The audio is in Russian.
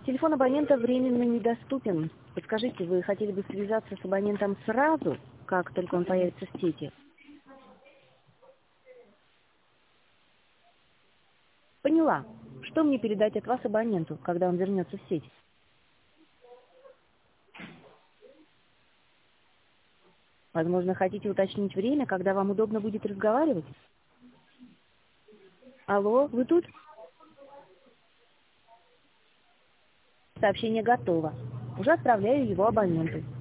Телефон абонента временно недоступен. Подскажите, вы хотели бы связаться с абонентом сразу, как только он появится в сети? Поняла. Что мне передать от вас абоненту, когда он вернется в сеть? Возможно, хотите уточнить время, когда вам удобно будет разговаривать? Алло, вы тут? Сообщение готово. Уже отправляю его абоненту.